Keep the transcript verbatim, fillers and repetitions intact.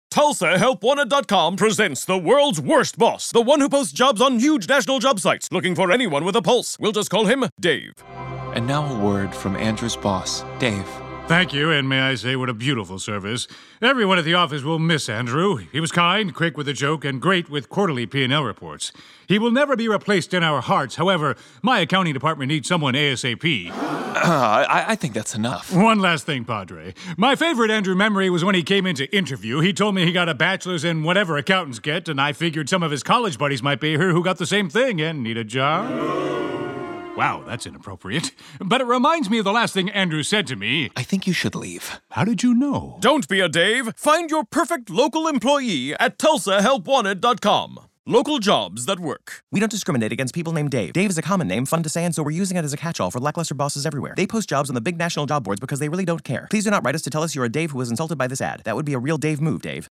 Tulsa Help Wanted dot com presents the world's worst boss, the one who posts jobs on huge national job sites, looking for anyone with a pulse. We'll just call him Dave. And now a word from Andrew's boss, Dave. Thank you, and may I say what a beautiful service. Everyone at the office will miss Andrew. He was kind, quick with a joke, and great with quarterly P and L reports. He will never be replaced in our hearts. However, my accounting department needs someone ASAP. Uh, I, I think that's enough. One last thing, Padre. My favorite Andrew memory was when he came in to interview. He told me he got a bachelor's in whatever accountants get, and I figured some of his college buddies might be here who got the same thing and need a job. Wow, that's inappropriate. But it reminds me of the last thing Andrew said to me. I think you should leave. How did you know? Don't be a Dave. Find your perfect local employee at Tulsa Help Wanted dot com. Local jobs that work. We don't discriminate against people named Dave. Dave is a common name, fun to say, and so we're using it as a catch-all for lackluster bosses everywhere. They post jobs on the big national job boards because they really don't care. Please do not write us to tell us you're a Dave who was insulted by this ad. That would be a real Dave move, Dave.